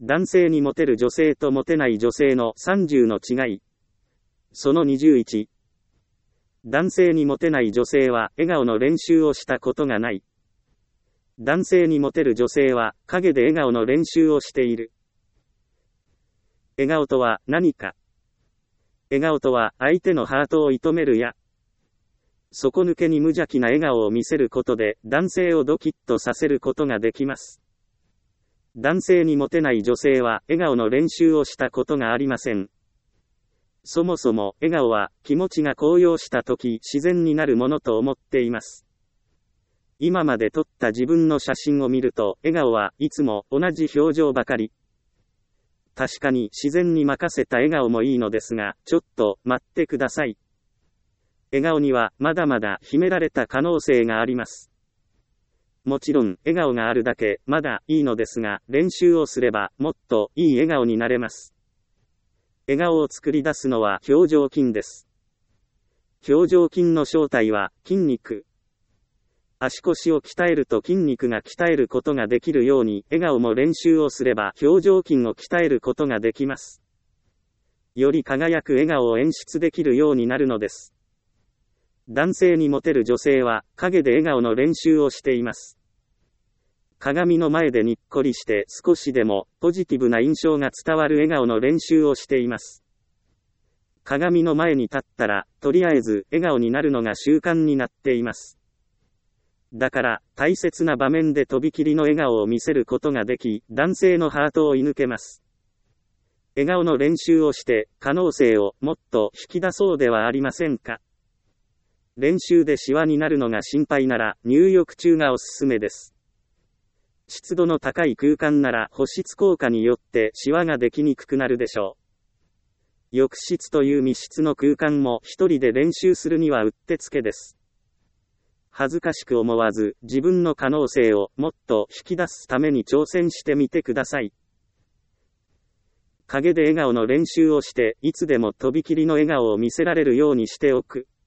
男性にモテる女性とモテない女性の30の違い。その21。男性にモテない女性は笑顔の練習をしたことがない。男性にモテる女性は陰で笑顔の練習をしている。笑顔とは何か。笑顔とは相手のハートを射止めるや、底抜けに無邪気な笑顔を見せることで男性をドキッとさせることができます。男性にモテない女性は笑顔の練習をしたことがありません。そもそも笑顔は気持ちが高揚した時自然になるものと思っています。今まで撮った自分の写真を見ると笑顔はいつも同じ表情ばかり。確かに自然に任せた笑顔もいいのですが、ちょっと待ってください。笑顔にはまだまだ秘められた可能性があります。もちろん笑顔があるだけまだいいのですが、練習をすればもっといい笑顔になれます。笑顔を作り出すのは表情筋です。表情筋の正体は筋肉。足腰を鍛えると筋肉が鍛えることができるように、笑顔も練習をすれば表情筋を鍛えることができます。より輝く笑顔を演出できるようになるのです。男性にモテる女性は陰で笑顔の練習をしています。鏡の前でにっこりして少しでもポジティブな印象が伝わる笑顔の練習をしています。鏡の前に立ったら、とりあえず笑顔になるのが習慣になっています。だから大切な場面でとびきりの笑顔を見せることができ、男性のハートを射抜けます。笑顔の練習をして可能性をもっと引き出そうではありませんか。練習でシワになるのが心配なら入浴中がおすすめです。湿度の高い空間なら保湿効果によってシワができにくくなるでしょう。浴室という密室の空間も一人で練習するにはうってつけです。恥ずかしく思わず自分の可能性をもっと引き出すために挑戦してみてください。陰で笑顔の練習をしていつでもとびきりの笑顔を見せられるようにしておく。